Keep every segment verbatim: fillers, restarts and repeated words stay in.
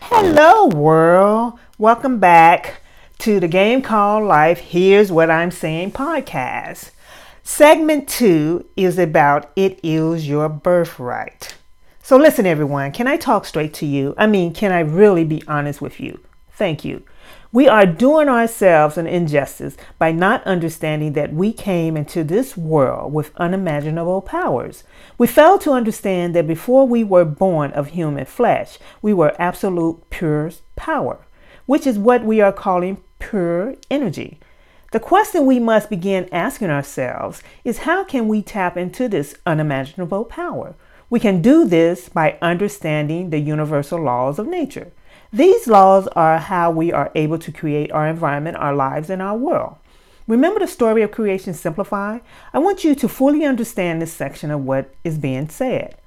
Hello, world. Welcome back to the game called Life. Here's What I'm Saying podcast. Segment two is about It Is Your Birthright. So listen, everyone. Can I talk straight to you? I mean, can I really be honest with you? Thank you. We are doing ourselves an injustice by not understanding that we came into this world with unimaginable powers. We fail to understand that before we were born of human flesh, we were absolute pure power, which is what we are calling pure energy. The question we must begin asking ourselves is, how can we tap into this unimaginable power? We can do this by understanding the universal laws of nature. These laws are how we are able to create our environment, our lives, and our world. Remember the story of creation simplified? I want you to fully understand this section of what is being said.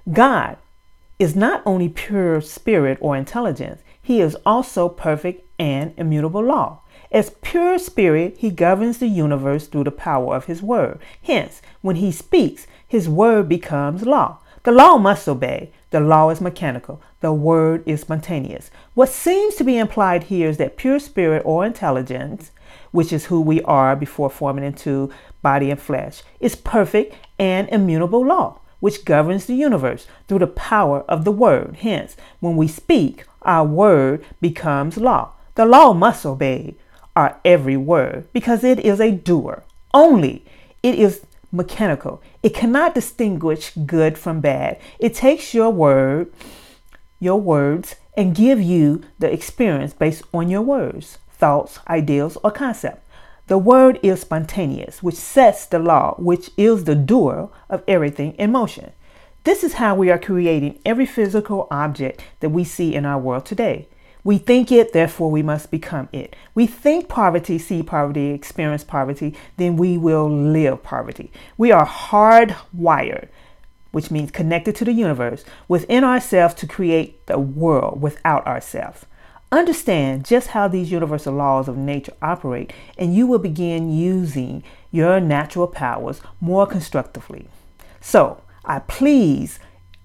God is not only pure spirit or intelligence, he is also perfect and immutable law. As pure spirit, he governs the universe through the power of his word. Hence, when he speaks, his word becomes law. The law must obey. The law is mechanical. The word is spontaneous. What seems to be implied here is that pure spirit or intelligence, which is who we are before forming into body and flesh, is perfect and immutable law, which governs the universe through the power of the word. Hence, when we speak, our word becomes law. The law must obey our every word because it is a doer. Only it is mechanical. It cannot distinguish good from bad. It takes your word, your words, and give you the experience based on your words, thoughts, ideals, or concept. The word is spontaneous, which sets the law, which is the doer of everything in motion. This is how we are creating every physical object that we see in our world today. We think it, therefore we must become it. We think poverty, see poverty, experience poverty, then we will live poverty. We are hardwired, which means connected to the universe, within ourselves to create the world without ourselves. Understand just how these universal laws of nature operate, and you will begin using your natural powers more constructively. So, I please,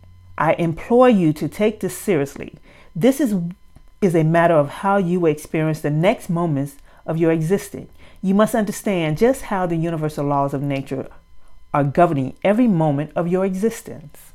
I implore you to take this seriously. This is is a matter of how you will experience the next moments of your existence. You must understand just how the universal laws of nature are governing every moment of your existence.